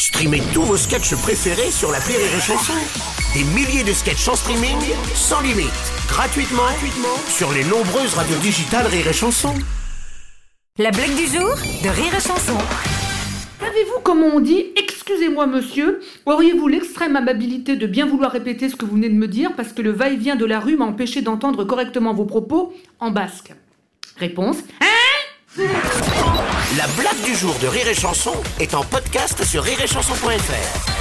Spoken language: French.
Streamez tous vos sketchs préférés sur l'appli Rire et Chanson. Des milliers de sketchs en streaming, sans limite, gratuitement sur les nombreuses radios digitales Rire et Chanson. La blague du jour de Rire et Chanson. Savez-vous comment on dit « Excusez-moi monsieur, auriez-vous l'extrême amabilité de bien vouloir répéter ce que vous venez de me dire parce que le va-et-vient de la rue m'a empêché d'entendre correctement vos propos en basque ?» Réponse « Hein ?» La blague du jour de Rire et Chanson est en podcast sur rireetchanson.fr.